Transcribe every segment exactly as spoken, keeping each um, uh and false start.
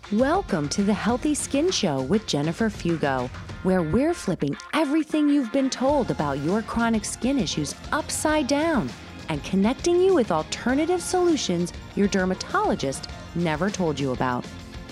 Welcome to the Healthy Skin Show with Jennifer Fugo, where we're flipping everything you've been told about your chronic skin issues upside down and connecting you with alternative solutions your dermatologist never told you about.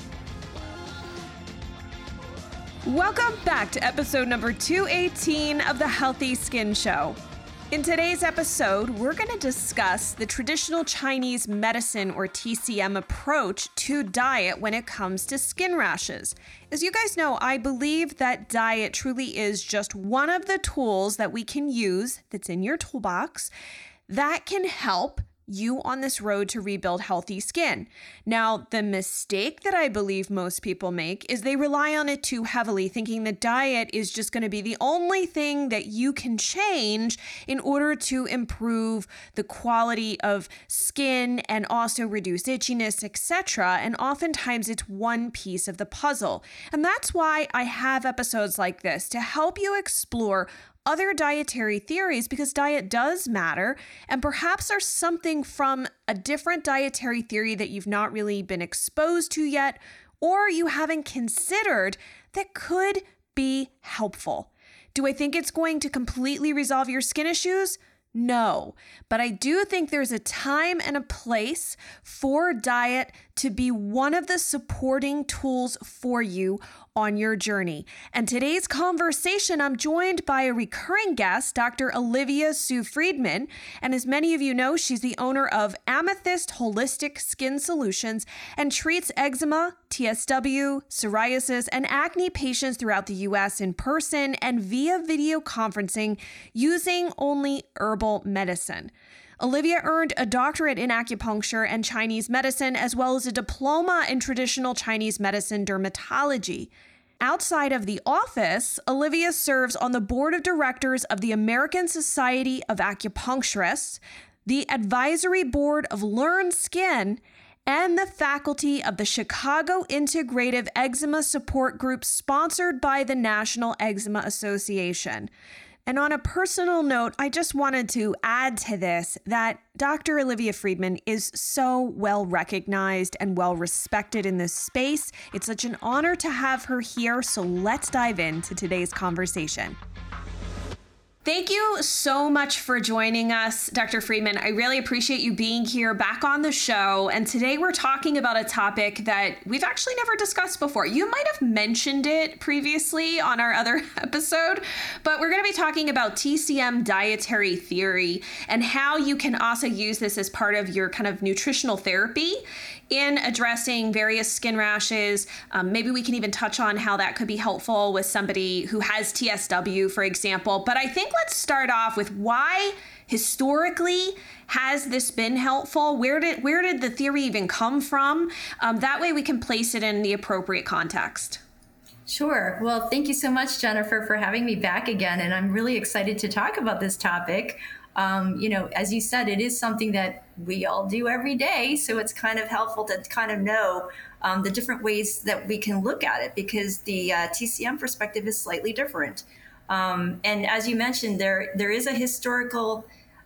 Welcome back to episode number two eighteen of the Healthy Skin Show. In today's episode, we're going to discuss the traditional Chinese medicine or T C M approach to diet when it comes to skin rashes. As you guys know, I believe that diet truly is just one of the tools that we can use that's in your toolbox that can help you on this road to rebuild healthy skin. Now, the mistake that I believe most people make is they rely on it too heavily, thinking that diet is just going to be the only thing that you can change in order to improve the quality of skin and also reduce itchiness, et cetera. And oftentimes it's one piece of the puzzle. And that's why I have episodes like this to help you explore other dietary theories, because diet does matter, and perhaps there's something from a different dietary theory that you've not really been exposed to yet, or you haven't considered that could be helpful. Do I think it's going to completely resolve your skin issues? No, but I do think there's a time and a place for diet to be one of the supporting tools for you on your journey. And today's conversation, I'm joined by a recurring guest, Doctor Olivia Sue Friedman. And as many of you know, she's the owner of Amethyst Holistic Skin Solutions and treats eczema, T S W, psoriasis, and acne patients throughout the U S in person and via video conferencing using only herbal medicine. Olivia earned a doctorate in acupuncture and Chinese medicine, as well as a diploma in traditional Chinese medicine dermatology. Outside of the office, Olivia serves on the board of directors of the American Society of Acupuncturists, the advisory board of Learn Skin, and the faculty of the Chicago Integrative Eczema Support Group sponsored by the National Eczema Association. And on a personal note, I just wanted to add to this that Doctor Olivia Friedman is so well recognized and well respected in this space. It's such an honor to have her here, so let's dive into today's conversation. Thank you so much for joining us, Doctor Friedman. I really appreciate you being here back on the show. And today we're talking about a topic that we've actually never discussed before. You might have mentioned it previously on our other episode, but we're going to be talking about T C M dietary theory and how you can also use this as part of your kind of nutritional therapy in addressing various skin rashes. Um, maybe we can even touch on how that could be helpful with somebody who has T S W, for example. But I think let's start off with why historically has this been helpful? Where did where did the theory even come from? Um, that way we can place it in the appropriate context. Sure. Well, thank you so much, Jennifer, for having me back again. And I'm really excited to talk about this topic. Um, you know, as you said, it is something that we all do every day. So it's kind of helpful to kind of know um, the different ways that we can look at it, because the uh, T C M perspective is slightly different. Um, and as you mentioned, there there is a historical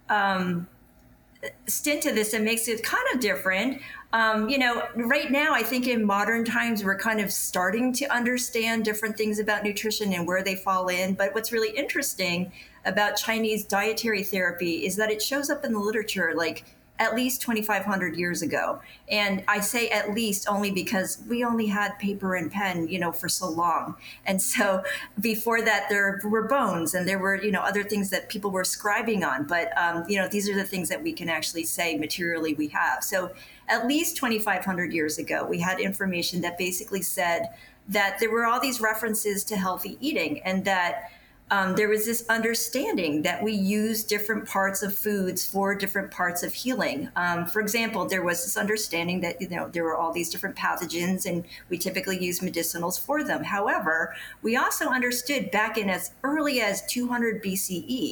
um, stint to this that makes it kind of different. Um, you know, right now, I think in modern times, we're kind of starting to understand different things about nutrition and where they fall in. But what's really interesting about Chinese dietary therapy is that it shows up in the literature like at least twenty-five hundred years ago. And I say at least only because we only had paper and pen, you know, for so long. And so before that, there were bones and there were, you know, other things that people were scribing on. But, um, you know, these are the things that we can actually say materially we have. So at least twenty-five hundred years ago, we had information that basically said that there were all these references to healthy eating, and that Um, there was this understanding that we use different parts of foods for different parts of healing. Um, for example, there was this understanding that, you know, there were all these different pathogens and we typically use medicinals for them. However, we also understood back in as early as two hundred B C E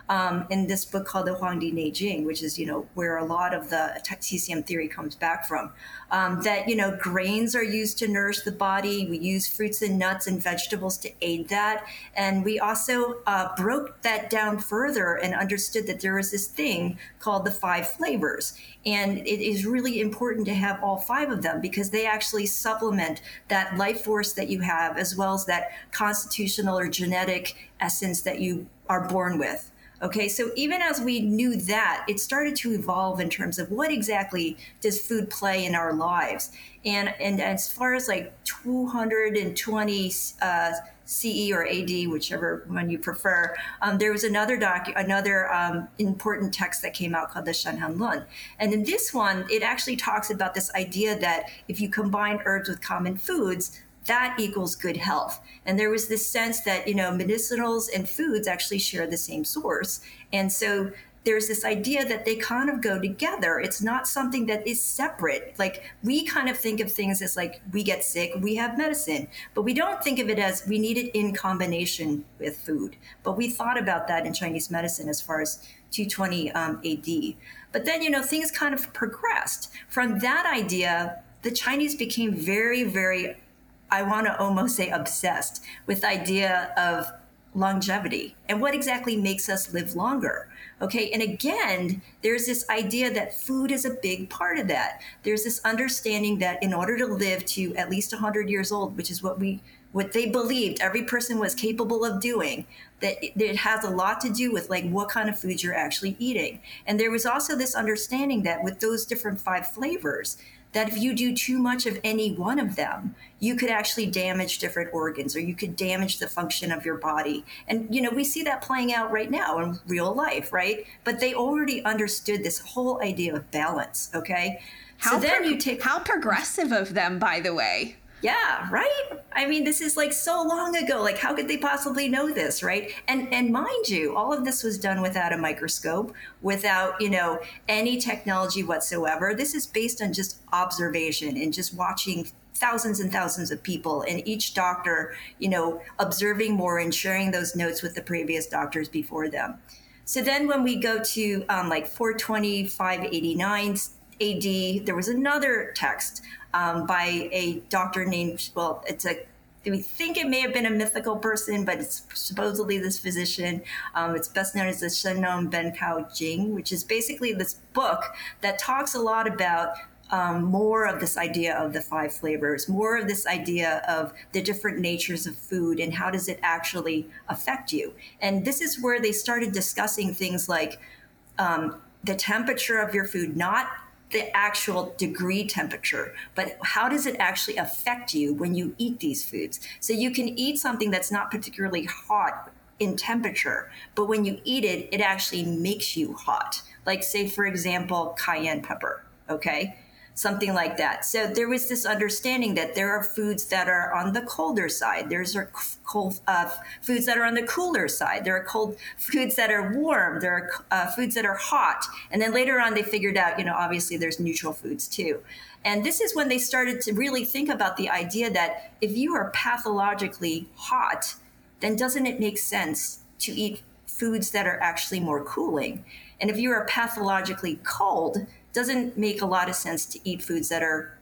um, in this book called the Huangdi Neijing, which is, you know, where a lot of the T C M theory comes back from, um, that, you know, grains are used to nourish the body. We use fruits and nuts and vegetables to aid that. And we also uh, broke that down further and understood that there was this thing called the five flavors. And it is really important to have all five of them because they actually supplement that life force that you have, as well as that constitutional or genetic essence that you are born with. Okay, so even as we knew that, it started to evolve in terms of what exactly does food play in our lives. And and as far as like two hundred twenty uh, C E or A D, whichever one you prefer, um, there was another doc, another um, important text that came out called the Shenhan Lun. And in this one, it actually talks about this idea that if you combine herbs with common foods, that equals good health. And there was this sense that, you know, medicinals and foods actually share the same source. And so there's this idea that they kind of go together. It's not something that is separate. Like we kind of think of things as like we get sick, we have medicine, but we don't think of it as we need it in combination with food. But we thought about that in Chinese medicine as far as two twenty um, A D. But then, you know, things kind of progressed. From that idea, the Chinese became very, very, I want to almost say obsessed with the idea of longevity and what exactly makes us live longer. Okay. And again, there's this idea that food is a big part of that. There's this understanding that in order to live to at least one hundred years old, which is what we, what they believed every person was capable of doing, that it, it has a lot to do with like what kind of foods you're actually eating. And there was also this understanding that with those different five flavors, that if you do too much of any one of them, you could actually damage different organs or you could damage the function of your body. And, you know, we see that playing out right now in real life, right? But they already understood this whole idea of balance, okay? How so then pro- you take how progressive of them, by the way. Yeah, right? I mean, this is like so long ago. Like, how could they possibly know this, right? And and mind you, all of this was done without a microscope, without, you know, any technology whatsoever. This is based on just observation and just watching thousands and thousands of people and each doctor, you know, observing more and sharing those notes with the previous doctors before them. So then when we go to um, like four twenty, five eighty-nine A D, there was another text um, by a doctor named, well, it's a, we think it may have been a mythical person, but it's supposedly this physician. Um, it's best known as the Shenong Benkao Jing, which is basically this book that talks a lot about um, more of this idea of the five flavors, more of this idea of the different natures of food and how does it actually affect you. And this is where they started discussing things like um, the temperature of your food, not the actual degree temperature, but how does it actually affect you when you eat these foods? So you can eat something that's not particularly hot in temperature, but when you eat it, it actually makes you hot. Like say, for example, cayenne pepper, okay? Something like that. So there was this understanding that there are foods that are on the colder side. There's are cold uh, foods that are on the cooler side. There are cold foods that are warm. There are uh, foods that are hot. And then later on, they figured out, you know, obviously there's neutral foods too. And this is when they started to really think about the idea that if you are pathologically hot, then doesn't it make sense to eat foods that are actually more cooling? And if you are pathologically cold, doesn't make a lot of sense to eat foods that are,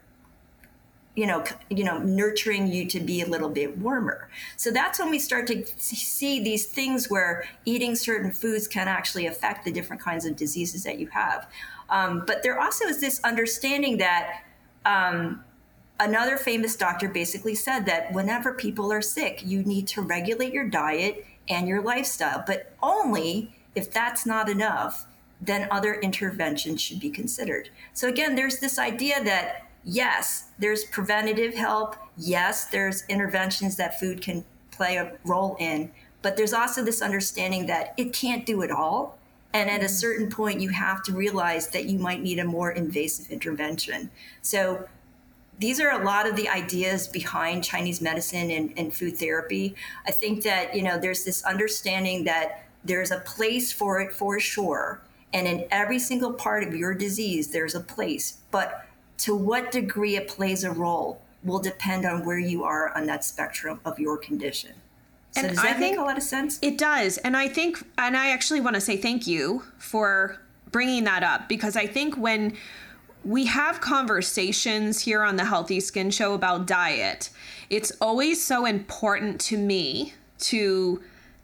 you know, you know, nurturing you to be a little bit warmer. So that's when we start to see these things where eating certain foods can actually affect the different kinds of diseases that you have. Um, but there also is this understanding that um, another famous doctor basically said that whenever people are sick, you need to regulate your diet and your lifestyle, but only if that's not enough, then other interventions should be considered. So again, there's this idea that yes, there's preventative help. Yes, there's interventions that food can play a role in, but there's also this understanding that it can't do it all. And at a certain point, you have to realize that you might need a more invasive intervention. So these are a lot of the ideas behind Chinese medicine and, and food therapy. I think that, you know, there's this understanding that there's a place for it for sure. And in every single part of your disease, there's a place. But to what degree it plays a role will depend on where you are on that spectrum of your condition. So And does that I think make a lot of sense? It does. And I think, and I actually want to say thank you for bringing that up, because I think when we have conversations here on the Healthy Skin Show about diet, it's always so important to me to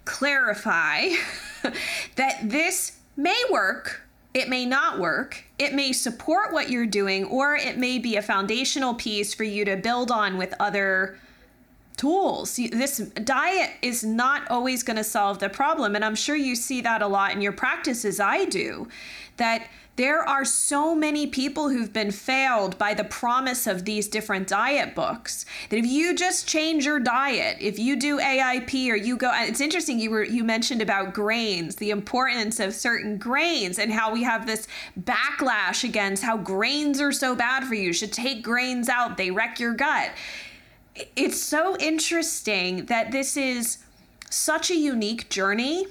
clarify that this may work, it may not work, it may support what you're doing, or it may be a foundational piece for you to build on with other tools. This diet is not always going to solve the problem. And I'm sure you see that a lot in your practice, as I do, that there are so many people who've been failed by the promise of these different diet books, that if you just change your diet, if you do A I P or you go, and it's interesting, you were, you mentioned about grains, the importance of certain grains and how we have this backlash against how grains are so bad for you. You should take grains out. They wreck your gut. It's so interesting that this is such a unique journey,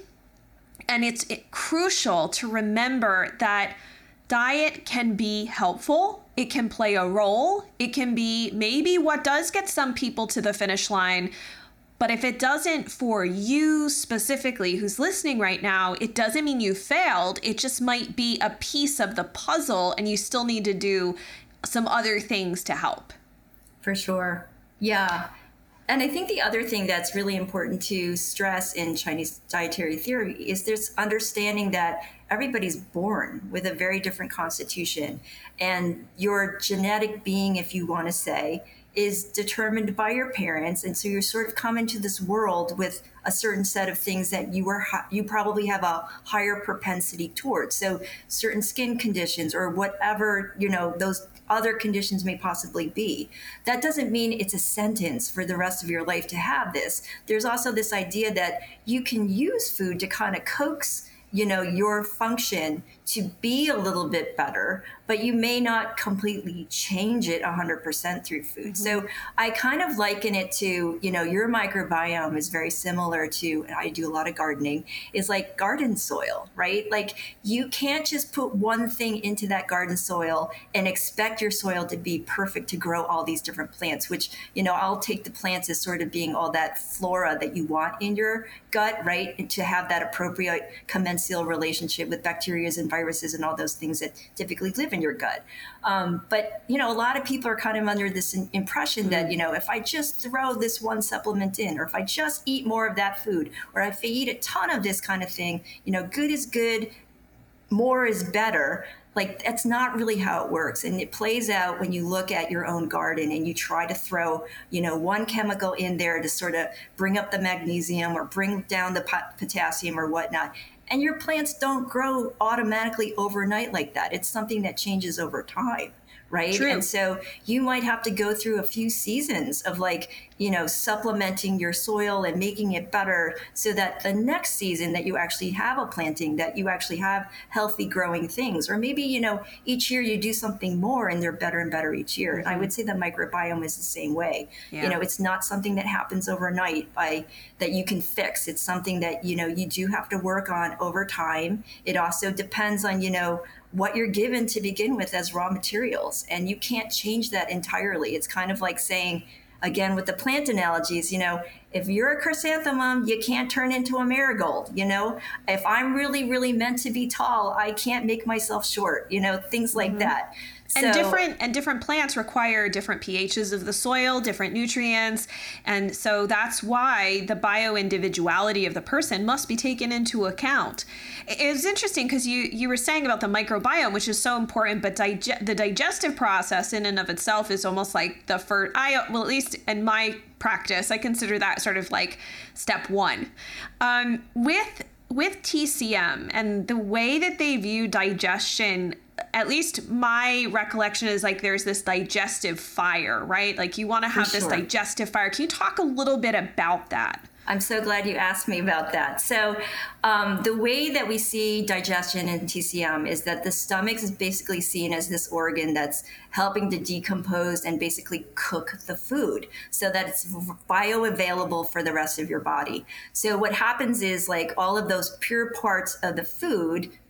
and it's crucial to remember that diet can be helpful. It can play a role. It can be maybe what does get some people to the finish line. But if it doesn't for you specifically who's listening right now, it doesn't mean you failed. It just might be a piece of the puzzle, and you still need to do some other things to help. For sure. Yeah. And I think the other thing that's really important to stress in Chinese dietary theory is this understanding that everybody's born with a very different constitution. And your genetic being, if you want to say, is determined by your parents. And so you're sort of come into this world with a certain set of things that you are you probably have a higher propensity towards. So certain skin conditions or whatever, you know, those other conditions may possibly be. That doesn't mean it's a sentence for the rest of your life to have this. There's also this idea that you can use food to kind of coax, you know, your function to be a little bit better, but you may not completely change it one hundred percent through food. Mm-hmm. So I kind of liken it to, you know, your microbiome is very similar to, and I do a lot of gardening, is like garden soil, right? Like you can't just put one thing into that garden soil and expect your soil to be perfect to grow all these different plants, which, you know, I'll take the plants as sort of being all that flora that you want in your gut, right? And to have that appropriate commensal relationship with bacteria and viruses and all those things that typically live in your gut. Um, but, you know, a lot of people are kind of under this in- impression mm-hmm. that, you know, if I just throw this one supplement in, or if I just eat more of that food, or if I eat a ton of this kind of thing, you know, good is good, more is better. Like, that's not really how it works. And it plays out when you look at your own garden and you try to throw, you know, one chemical in there to sort of bring up the magnesium or bring down the pot- potassium or whatnot. And your plants don't grow automatically overnight like that. It's something that changes over time, right? True. And so you might have to go through a few seasons of like, you know, supplementing your soil and making it better so that the next season that you actually have a planting, that you actually have healthy growing things. Or maybe, you know, each year you do something more and they're better and better each year. And I would say the microbiome is the same way. Yeah. You know, it's not something that happens overnight by that you can fix. It's something that, you know, you do have to work on over time. It also depends on, you know, what you're given to begin with as raw materials. And you can't change that entirely. It's kind of like saying, again, with the plant analogies, you know, if you're a chrysanthemum, you can't turn into a marigold, you know? If I'm really, really meant to be tall, I can't make myself short, you know, things like mm-hmm. that. And so, different and different plants require different pHs of the soil, different nutrients. And so that's why the bio-individuality of the person must be taken into account. It's interesting because you, you were saying about the microbiome, which is so important, but dige- the digestive process in and of itself is almost like the first, I, well, at least in my practice, I consider that sort of like step one. Um, with with T C M and the way that they view digestion, at least my recollection is like there's this digestive fire, right? Like you want to have this digestive fire. Can you talk a little bit about that? I'm so glad you asked me about that. So um, the way that we see digestion in T C M is that the stomach is basically seen as this organ that's helping to decompose and basically cook the food so that it's bioavailable for the rest of your body. So what happens is like all of those pure parts of the food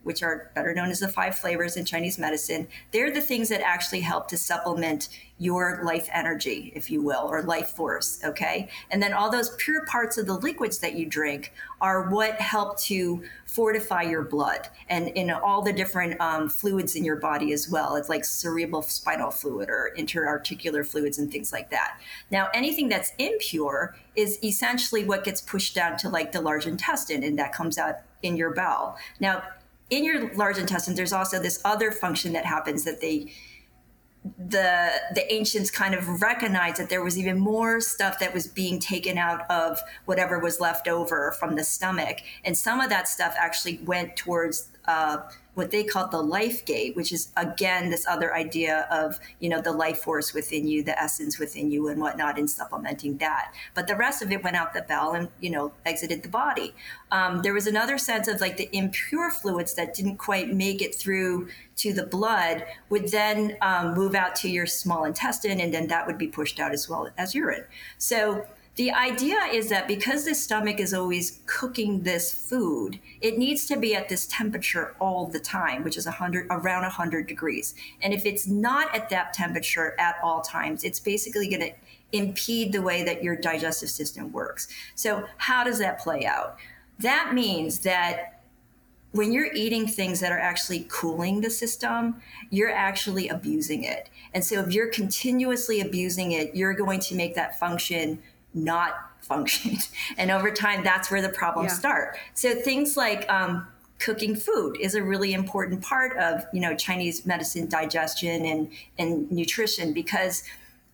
which are better known as the five flavors in Chinese medicine, they're the things that actually help to supplement your life energy, if you will, or life force, okay? And then all those pure parts of the liquids that you drink are what help to fortify your blood and in all the different um, fluids in your body as well. It's like cerebral spinal fluid or interarticular fluids and things like that. Now, anything that's impure is essentially what gets pushed down to like the large intestine, and that comes out in your bowel. Now, in your large intestine, there's also this other function that happens that they the the ancients kind of recognized that there was even more stuff that was being taken out of whatever was left over from the stomach. And some of that stuff actually went towards uh, what they called the life gate, which is, again, this other idea of, you know, the life force within you, the essence within you and whatnot, and supplementing that. But the rest of it went out the bowel and, you know, exited the body. Um, there was another sense of like the impure fluids that didn't quite make it through to the blood would then um, move out to your small intestine, and then that would be pushed out as well as urine. So the idea is that because the stomach is always cooking this food, it needs to be at this temperature all the time, which is one hundred, around one hundred degrees. And if it's not at that temperature at all times, it's basically going to impede the way that your digestive system works. So how does that play out? That means that when you're eating things that are actually cooling the system, you're actually abusing it. And so if you're continuously abusing it, you're going to make that function not function. And over time, that's where the problems yeah. start. So things like um, cooking food is a really important part of, you know, Chinese medicine digestion and, and nutrition, because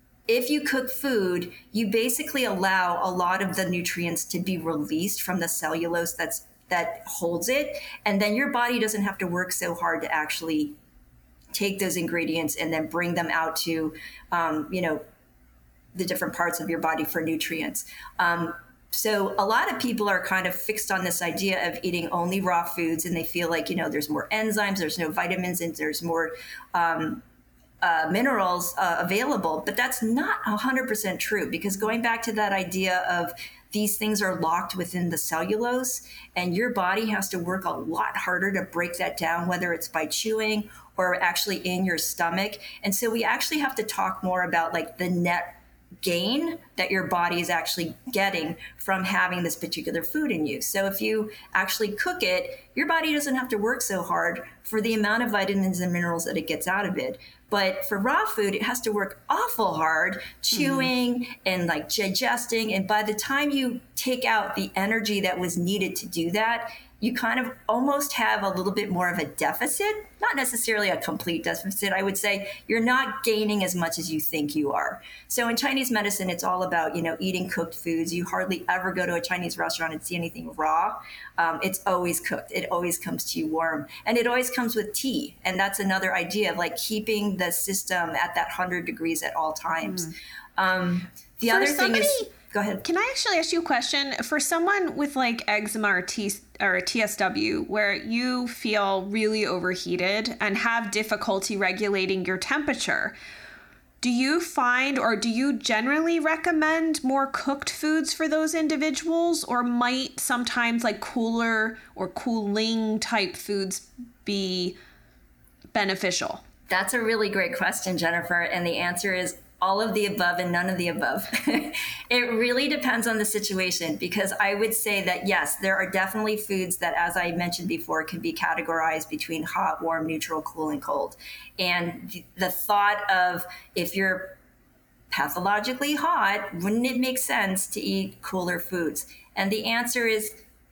if you cook food, you basically allow a lot of the nutrients to be released from the cellulose that's that holds it. And then your body doesn't have to work so hard to actually take those ingredients and then bring them out to, um, you know, the different parts of your body for nutrients. Um, so a lot of people are kind of fixed on this idea of eating only raw foods, and they feel like, you know, there's more enzymes, there's no vitamins, and there's more um, uh, minerals uh, available. But that's not one hundred percent true, because going back to that idea of these things are locked within the cellulose, and your body has to work a lot harder to break that down, whether it's by chewing or actually in your stomach. And so we actually have to talk more about like the net gain that your body is actually getting from having this particular food in you. So if you actually cook it, your body doesn't have to work so hard for the amount of vitamins and minerals that it gets out of it. But for raw food, it has to work awful hard, chewing mm-hmm. and like digesting. And by the time you take out the energy that was needed to do that, you kind of almost have a little bit more of a deficit, not necessarily a complete deficit. I would say you're not gaining as much as you think you are. So in Chinese medicine, it's all about, you know, eating cooked foods. You hardly ever go to a Chinese restaurant and see anything raw. Um, it's always cooked. It always comes to you warm. And it always comes with tea. And that's another idea of like keeping the system at that one hundred degrees at all times. Mm. Um, the For other somebody- thing is... Go ahead. Can I actually ask you a question? For someone with like eczema or, T- or T S W, where you feel really overheated and have difficulty regulating your temperature, do you find or do you generally recommend more cooked foods for those individuals, or might sometimes like cooler or cooling type foods be beneficial? That's a really great question, Jennifer. And the answer is all of the above and none of the above. It really depends on the situation, because I would say that, yes, there are definitely foods that, as I mentioned before, can be categorized between hot, warm, neutral, cool, and cold. And the, the thought of if you're pathologically hot, wouldn't it make sense to eat cooler foods? And the answer is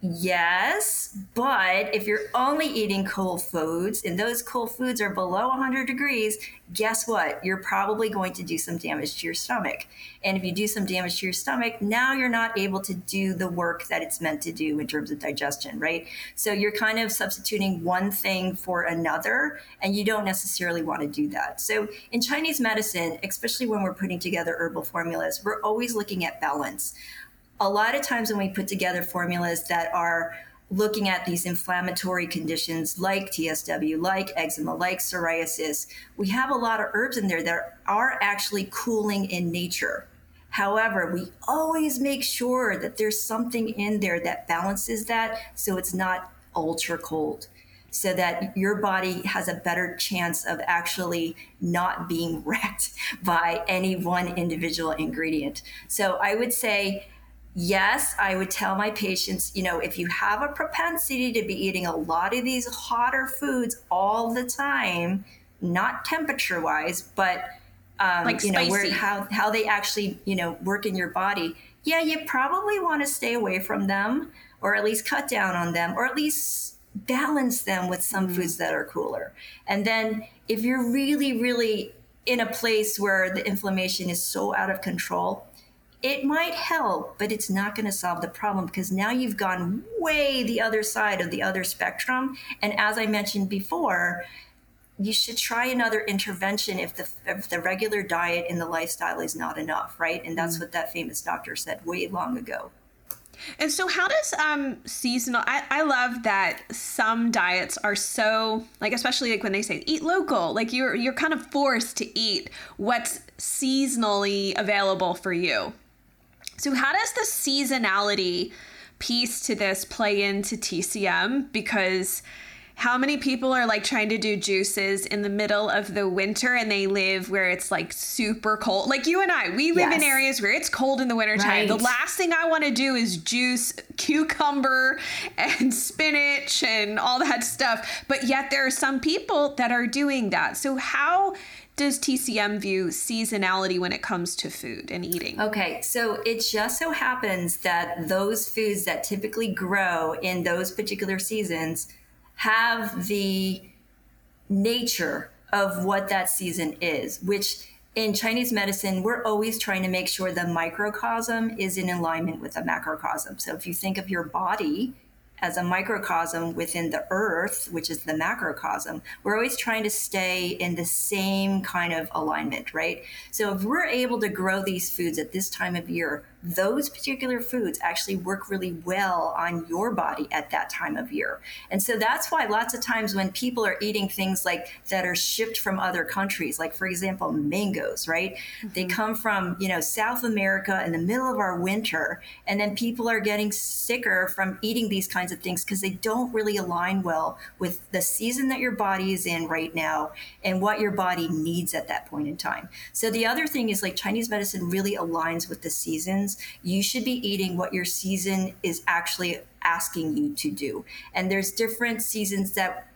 yes, but if you're only eating cool foods and those cool foods are below one hundred degrees, guess what? You're probably going to do some damage to your stomach. And if you do some damage to your stomach, now you're not able to do the work that it's meant to do in terms of digestion, right? So you're kind of substituting one thing for another, and you don't necessarily want to do that. So in Chinese medicine, especially when we're putting together herbal formulas, we're always looking at balance. A lot of times when we put together formulas that are looking at these inflammatory conditions like T S W, like eczema, like psoriasis, we have a lot of herbs in there that are actually cooling in nature. However, we always make sure that there's something in there that balances that so it's not ultra cold. so that your body has a better chance of actually not being wrecked by any one individual ingredient. So I would say, yes, I would tell my patients, you know, if you have a propensity to be eating a lot of these hotter foods all the time, not temperature wise, but um, like you know, spicy. where how how they actually, you know, work in your body. Yeah, you probably want to stay away from them, or at least cut down on them, or at least balance them with some mm. foods that are cooler. And then if you're really, really in a place where the inflammation is so out of control, it might help, but it's not going to solve the problem, because now you've gone way the other side of the other spectrum. And as I mentioned before, you should try another intervention if the if the regular diet and the lifestyle is not enough, right? And that's mm. what that famous doctor said way long ago. And so how does um, seasonal, I, I love that some diets are so, like, especially like when they say eat local, like you're you're kind of forced to eat what's seasonally available for you. So how does the seasonality piece to this play into T C M? Because how many people are like trying to do juices in the middle of the winter and they live where it's like super cold? Like you and I, we live yes. in areas where it's cold in the wintertime. Right. The last thing I want to do is juice cucumber and spinach and all that stuff. But yet there are some people that are doing that. So how does T C M view seasonality when it comes to food and eating? Okay, so it just so happens that those foods that typically grow in those particular seasons have the nature of what that season is, which in Chinese medicine, we're always trying to make sure the microcosm is in alignment with the macrocosm. So if you think of your body as a microcosm within the earth, which is the macrocosm, we're always trying to stay in the same kind of alignment, right? So if we're able to grow these foods at this time of year, those particular foods actually work really well on your body at that time of year. And so that's why lots of times when people are eating things like that are shipped from other countries, like for example, mangoes, right? Mm-hmm. They come from, you know, South America in the middle of our winter, and then people are getting sicker from eating these kinds of things because they don't really align well with the season that your body is in right now and what your body needs at that point in time. So the other thing is, like, Chinese medicine really aligns with the seasons. You should be eating what your season is actually asking you to do. And there's different seasons that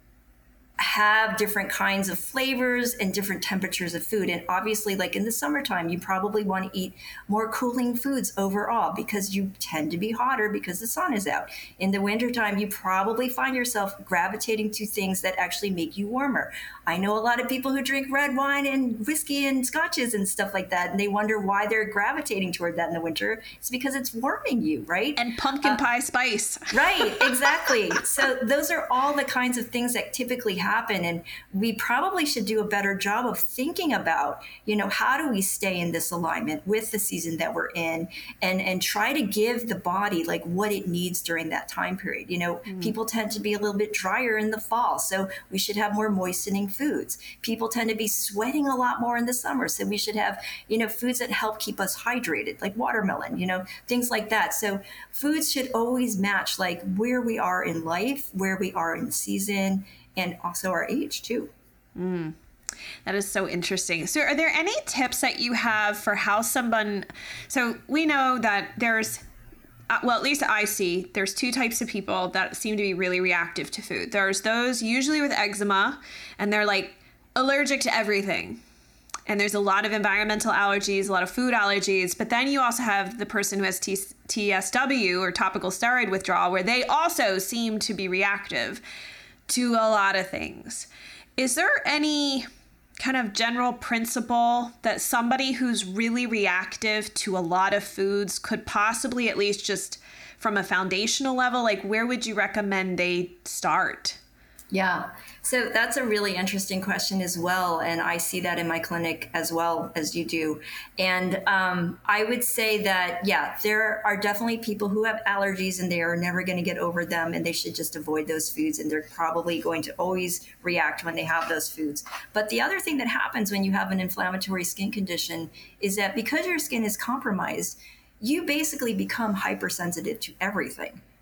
have different kinds of flavors and different temperatures of food. And obviously, like in the summertime, you probably want to eat more cooling foods overall because you tend to be hotter because the sun is out. In the wintertime, you probably find yourself gravitating to things that actually make you warmer. I know a lot of people who drink red wine and whiskey and scotches and stuff like that, and they wonder why they're gravitating toward that in the winter. It's because it's warming you, right? And pumpkin uh, pie spice. Right, exactly. So those are all the kinds of things that typically happen, and we probably should do a better job of thinking about, you know, how do we stay in this alignment with the season that we're in, and and try to give the body like what it needs during that time period. You know, mm. people tend to be a little bit drier in the fall, so we should have more moistening foods. People tend to be sweating a lot more in the summer, so we should have, you know, foods that help keep us hydrated, like watermelon, you know, things like that. So foods should always match like where we are in life, where we are in the season, and also our age too. Mm. That is so interesting. So are there any tips that you have for how someone, so we know that there's, uh, well, at least I see there's two types of people that seem to be really reactive to food. There's those usually with eczema, and they're like allergic to everything. And there's a lot of environmental allergies, a lot of food allergies. But then you also have the person who has T- TSW or topical steroid withdrawal, where they also seem to be reactive to a lot of things. Is there any kind of general principle that somebody who's really reactive to a lot of foods could possibly, at least just from a foundational level, like where would you recommend they start? Yeah. So that's a really interesting question as well. And I see that in my clinic as well as you do. And um, I would say that, yeah, there are definitely people who have allergies and they are never going to get over them, and they should just avoid those foods. And they're probably going to always react when they have those foods. But the other thing that happens when you have an inflammatory skin condition is that because your skin is compromised, you basically become hypersensitive to everything.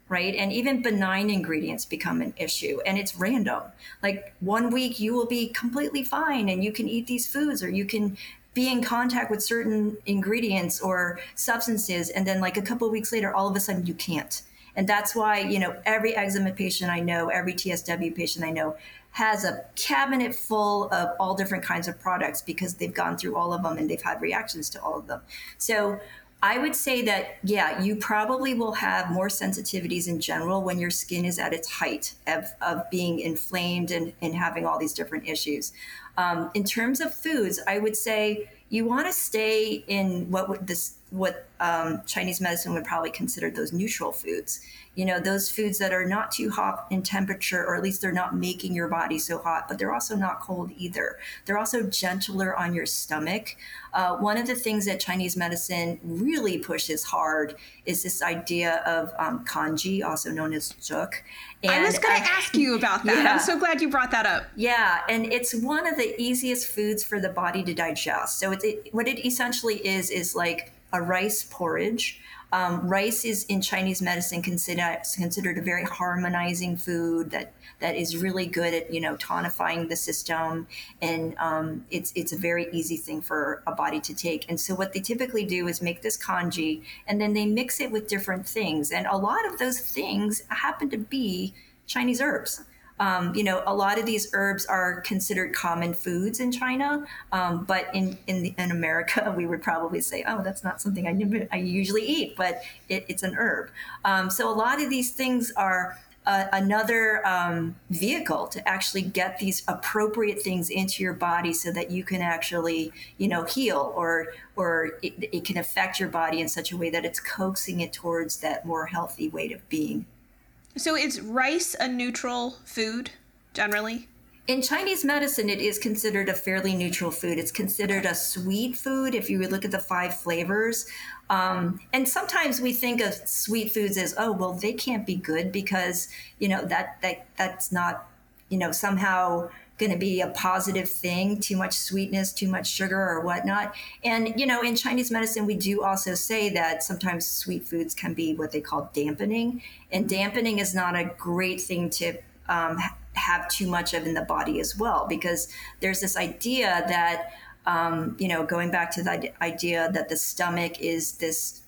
right? And even benign ingredients become an issue, and it's random. Like one week you will be completely fine and you can eat these foods, or you can be in contact with certain ingredients or substances, and then like a couple of weeks later, all of a sudden you can't. And that's why, you know, every eczema patient I know, every T S W patient I know has a cabinet full of all different kinds of products because they've gone through all of them and they've had reactions to all of them. So I would say that, yeah, you probably will have more sensitivities in general when your skin is at its height of, of being inflamed and, and having all these different issues. Um, in terms of foods, I would say you want to stay in what would this what um, Chinese medicine would probably consider those neutral foods. You know, those foods that are not too hot in temperature, or at least they're not making your body so hot, but they're also not cold either. They're also gentler on your stomach. Uh, one of the things that Chinese medicine really pushes hard is this idea of um, kanji, also known as zhuk. And I was going to ask you about that. Yeah. I'm so glad you brought that up. Yeah, and it's one of the easiest foods for the body to digest. So it, it, what it essentially is, is like a rice porridge. Um, rice is in Chinese medicine considered considered a very harmonizing food that that is really good at, you know, tonifying the system, and um, it's it's a very easy thing for a body to take. And so what they typically do is make this kanji, and then they mix it with different things, and a lot of those things happen to be Chinese herbs. Um, you know, a lot of these herbs are considered common foods in China, um, but in in, the, in America, we would probably say, oh, that's not something I, I usually eat, but it, it's an herb. Um, so a lot of these things are uh, another um, vehicle to actually get these appropriate things into your body so that you can actually, you know, heal, or or it, it can affect your body in such a way that it's coaxing it towards that more healthy way of being. So is rice a neutral food generally? In Chinese medicine, it is considered a fairly neutral food. It's considered a sweet food if you would look at the five flavors. Um, and sometimes we think of sweet foods as, oh, well, they can't be good because, you know, that that that's not, you know, somehow going to be a positive thing, too much sweetness, too much sugar or whatnot. And, you know, in Chinese medicine, we do also say that sometimes sweet foods can be what they call dampening. And dampening is not a great thing to um, have too much of in the body as well, because there's this idea that, um, you know, going back to the idea that the stomach is this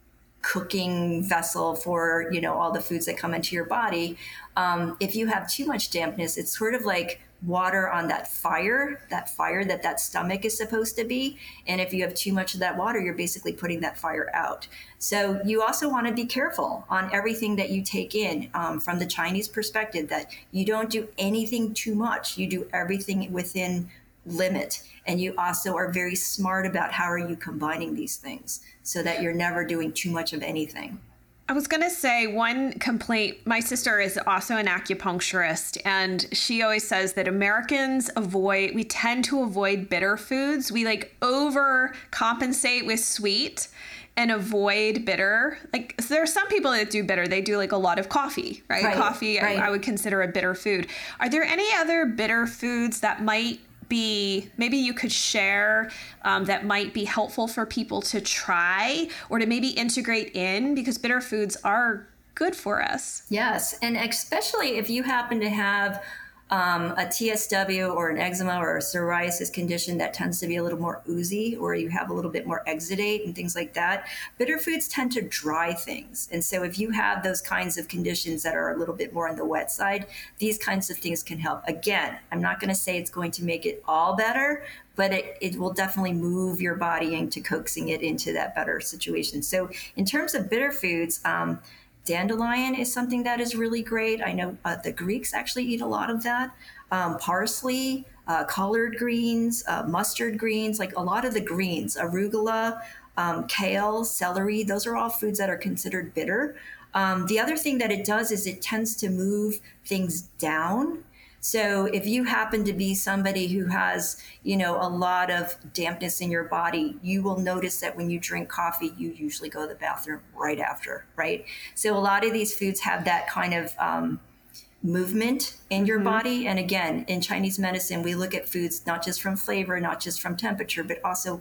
cooking vessel for, you know, all the foods that come into your body. Um, if you have too much dampness, it's sort of like water on that fire, that fire that that stomach is supposed to be. And if you have too much of that water, you're basically putting that fire out. So you also want to be careful on everything that you take in, um, from the Chinese perspective, that you don't do anything too much. You do everything within limit. And you also are very smart about how are you combining these things so that you're never doing too much of anything. I was going to say one complaint. My sister is also an acupuncturist, and she always says that Americans avoid, we tend to avoid bitter foods. We like overcompensate with sweet and avoid bitter. Like, so there are some people that do bitter. They do like a lot of coffee, right? Right, Coffee, right. I, I would consider a bitter food. Are there any other bitter foods that might be, maybe you could share um, that might be helpful for people to try or to maybe integrate in, because bitter foods are good for us? Yes. And especially if you happen to have um, a T S W or an eczema or a psoriasis condition that tends to be a little more oozy, or you have a little bit more exudate and things like that, bitter foods tend to dry things. And so if you have those kinds of conditions that are a little bit more on the wet side, these kinds of things can help. Again, I'm not going to say it's going to make it all better, but it, it will definitely move your body into coaxing it into that better situation. So in terms of bitter foods, um, dandelion is something that is really great. I know uh, the Greeks actually eat a lot of that. Um, parsley, uh, collard greens, uh, mustard greens, like a lot of the greens, arugula, um, kale, celery, those are all foods that are considered bitter. Um, the other thing that it does is it tends to move things down. So if you happen to be somebody who has, you know, a lot of dampness in your body, you will notice that when you drink coffee, you usually go to the bathroom right after, right? So a lot of these foods have that kind of um, movement in your mm-hmm. body. And again, in Chinese medicine, we look at foods not just from flavor, not just from temperature, but also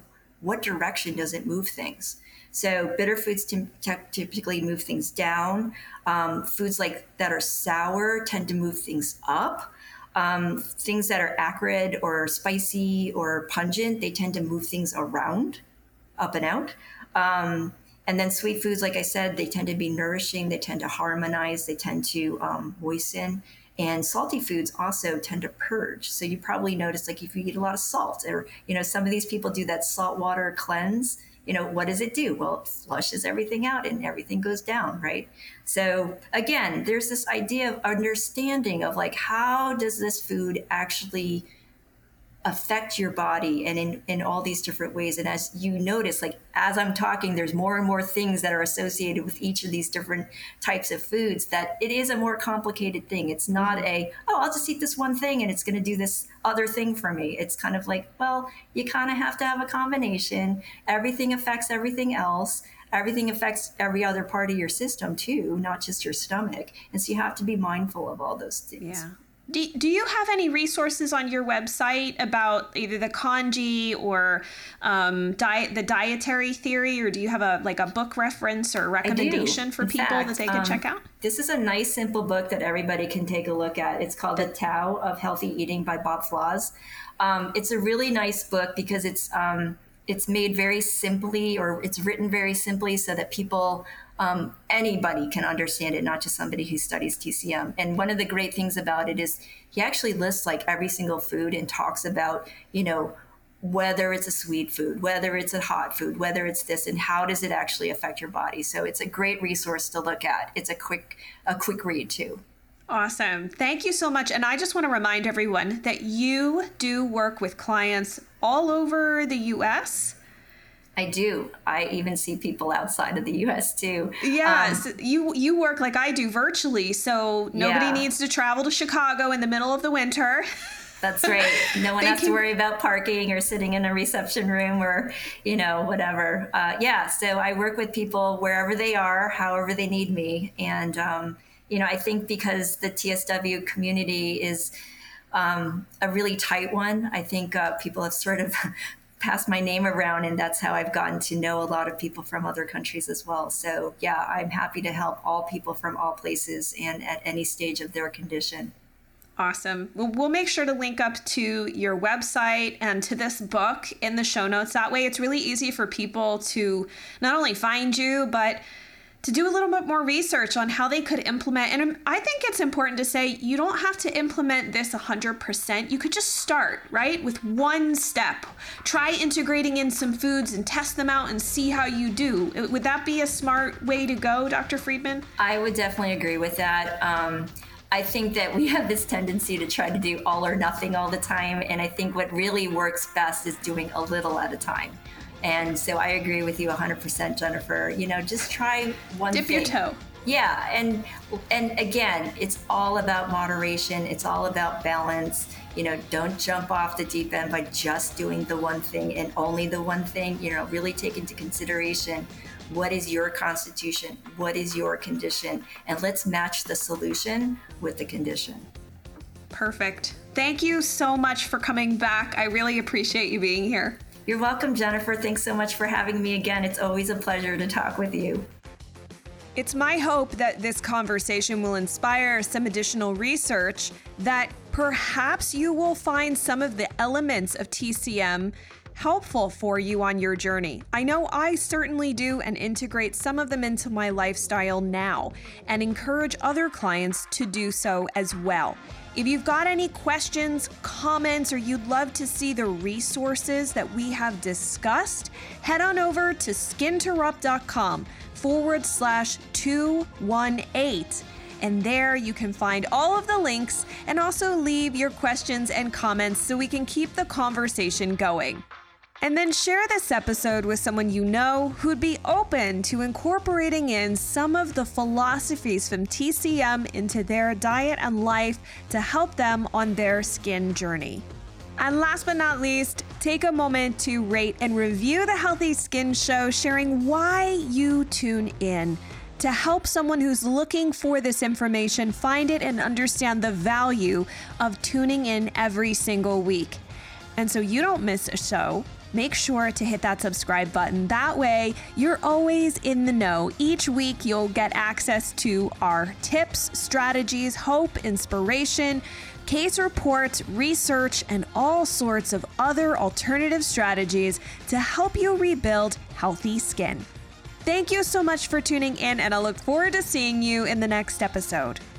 what direction does it move things? So bitter foods t- typically move things down. Um, foods like that are sour tend to move things up. Um, things that are acrid or spicy or pungent, they tend to move things around, up and out. Um, and then sweet foods, like I said, they tend to be nourishing. They tend to harmonize. They tend to um, moisten. And salty foods also tend to purge. So you probably notice, like if you eat a lot of salt, or, you know, some of these people do that saltwater cleanse. You know, what does it do? Well, it flushes everything out and everything goes down, right? So again, there's this idea of understanding of like, how does this food actually affect your body and in, in all these different ways? And as you notice, like as I'm talking, there's more and more things that are associated with each of these different types of foods, that it is a more complicated thing. It's not a, oh, I'll just eat this one thing and it's going to do this other thing for me. It's kind of like, well, you kind of have to have a combination. Everything affects everything else. Everything affects every other part of your system too, not just your stomach. And so you have to be mindful of all those things. Yeah. Do, do you have any resources on your website about either the kanji or um, diet, the dietary theory, or do you have a like a book reference or recommendation for In people fact, that they can um, check out? This is a nice, simple book that everybody can take a look at. It's called The Tao of Healthy Eating by Bob Flaws. Um, it's a really nice book because it's um, it's made very simply, or it's written very simply so that people Um, anybody can understand it, not just somebody who studies T C M. And one of the great things about it is he actually lists like every single food and talks about, you know, whether it's a sweet food, whether it's a hot food, whether it's this, and how does it actually affect your body. So it's a great resource to look at. It's a quick, a quick read too. Awesome. Thank you so much. And I just want to remind everyone that you do work with clients all over the U S. I do. I even see people outside of the U S too. Yes, Um, you you work like I do virtually, so nobody Yeah. needs to travel to Chicago in the middle of the winter. That's right. No one They has to can- worry about parking or sitting in a reception room or, you know, whatever. Uh, yeah. So I work with people wherever they are, however they need me. And, um, you know, I think because the T S W community is um, a really tight one, I think uh, people have sort of passed my name around, and that's how I've gotten to know a lot of people from other countries as well. So yeah, I'm happy to help all people from all places and at any stage of their condition. Awesome. Well, we'll make sure to link up to your website and to this book in the show notes. That way it's really easy for people to not only find you, but to do a little bit more research on how they could implement. And I think it's important to say you don't have to implement this one hundred percent. You could just start, right, with one step. Try integrating in some foods and test them out and see how you do. Would that be a smart way to go, Doctor Friedman? I would definitely agree with that. Um, I think that we have this tendency to try to do all or nothing all the time. And I think what really works best is doing a little at a time. And so I agree with you one hundred percent, Jennifer. You know, just try one Dip thing. your toe. Yeah, and and again, it's all about moderation. It's all about balance. You know, don't jump off the deep end by just doing the one thing and only the one thing. You know, really take into consideration what is your constitution, what is your condition, and let's match the solution with the condition. Perfect. Thank you so much for coming back. I really appreciate you being here. You're welcome, Jennifer. Thanks so much for having me again. It's always a pleasure to talk with you. It's my hope that this conversation will inspire some additional research, that perhaps you will find some of the elements of T C M helpful for you on your journey. I know I certainly do, and integrate some of them into my lifestyle now, and encourage other clients to do so as well. If you've got any questions, comments, or you'd love to see the resources that we have discussed, head on over to skinterrupt.com forward slash 218. And there you can find all of the links and also leave your questions and comments so we can keep the conversation going. And then share this episode with someone you know who'd be open to incorporating in some of the philosophies from T C M into their diet and life to help them on their skin journey. And last but not least, take a moment to rate and review the Healthy Skin Show, sharing why you tune in to help someone who's looking for this information find it and understand the value of tuning in every single week. And so you don't miss a show, make sure to hit that subscribe button. That way, you're always in the know. Each week, you'll get access to our tips, strategies, hope, inspiration, case reports, research, and all sorts of other alternative strategies to help you rebuild healthy skin. Thank you so much for tuning in, and I look forward to seeing you in the next episode.